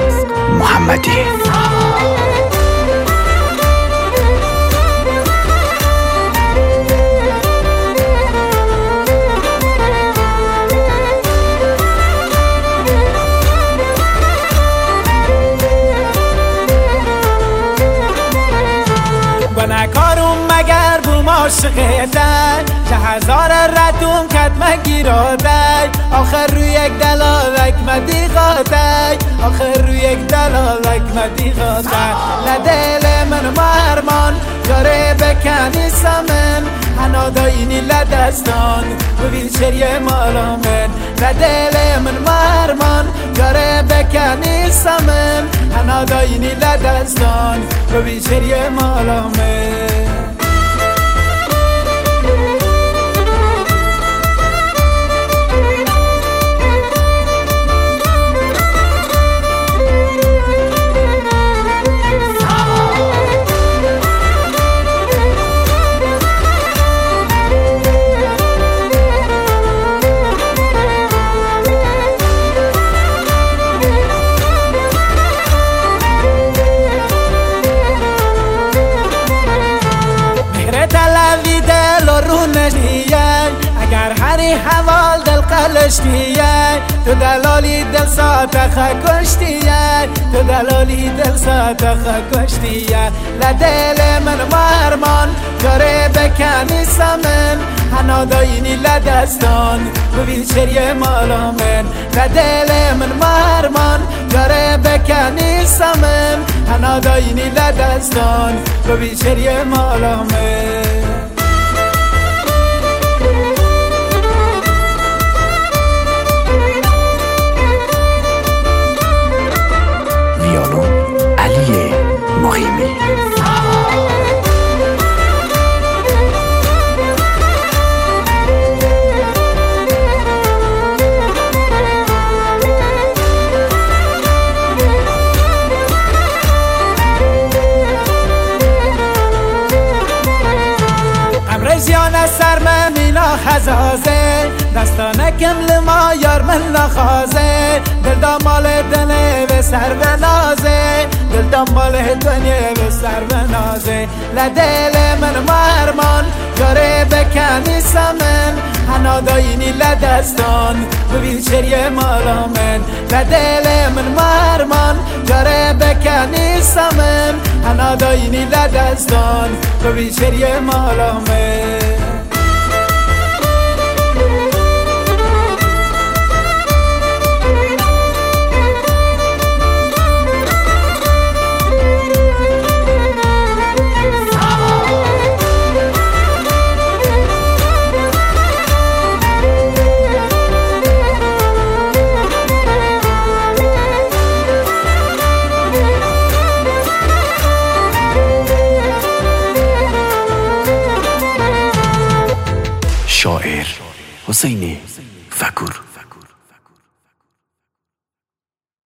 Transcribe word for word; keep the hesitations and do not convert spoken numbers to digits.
محمدی. گناهکارم مگر بوم عاشقه در که هزار ردوم کد مگیراده آخر روی یک دلالک مدی غاده آخر روی یک دلالک مدی غاده لدل من مرمان جاره بکنی سمن هنا داینی لدستان ببین شریه مالا من لدل من مرمان جاره بکنی سمن هنا داینی لدستان ببین شریه مالا من. اگر هری حوال دل قلشتیه تو دلالی دل ساتخه کشتیه تو دلالی دل ساتخه کشتیه لدل من مرمان جاره بکنی سمن هنا داینی لدستان ببین شریه مالا من لدل من مرمان جاره بکنی سمن هنا داینی لدستان ببین شریه مالا من. علی مقیمی. امرزیان سر مینا خزازه دستانه کمل ما یار من نخوازه دل دامال دنه و سر و نازه دل دامال دنه و سر و نازه لدل من مرمان جاره بکنی سمن هنا داینی لدستان ببین شریه مالا من لدل من مرمان جاره بکنی سمن هنا داینی لدستان ببین شریه مالا من. شاعر حسین فکور.